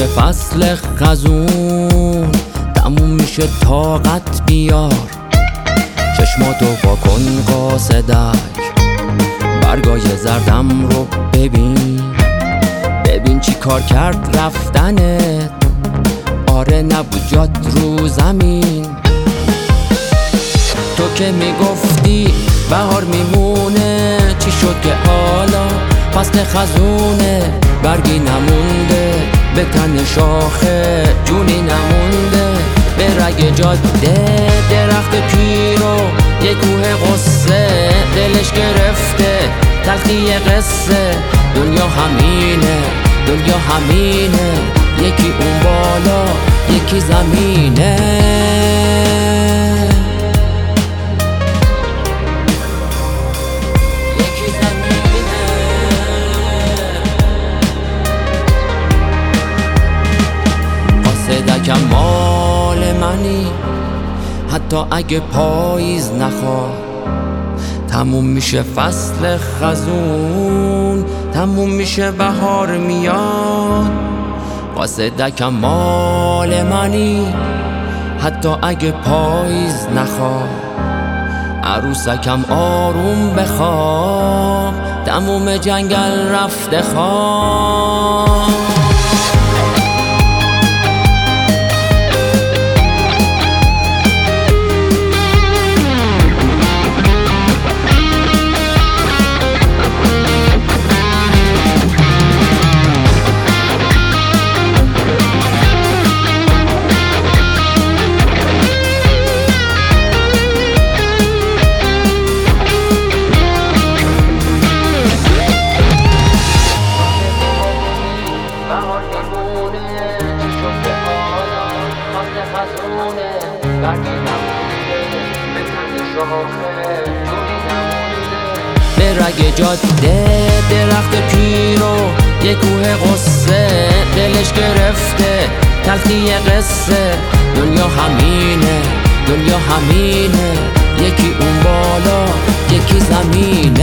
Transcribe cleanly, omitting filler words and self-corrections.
فصل خزون، تموم میشه طاقت بیار، چشماتو واکن قاصدک، برگای زردم رو ببین، ببین چی کار کرد رفتنت، آره نبود جات رو زمین. تو که میگفتی بهار میمونه، چی شد که حالا فصل خزونه، برگی نمونده به تن شاخه، جونی نمونده به رگ جاده، درخت پیر و یه کوه قصه، دلش گرفته تلخی قصه، دنیا همینه دنیا همینه، یکی اون بالا یکی زمینه. قاصدکم مال منی، حتی اگه پاییز نخواد، تموم میشه فصل خزون، تموم میشه بهار میاد. قاصدکم مال منی، حتی اگه پاییز نخواد، عروسکم آروم بخواب، تموم جنگل رفته خواب. به رگ جاده درخت پیر و یه کوه قصه، دلش گرفته تلخی قصه، دنیا همینه دنیا همینه، یکی اون بالا یکی زمین.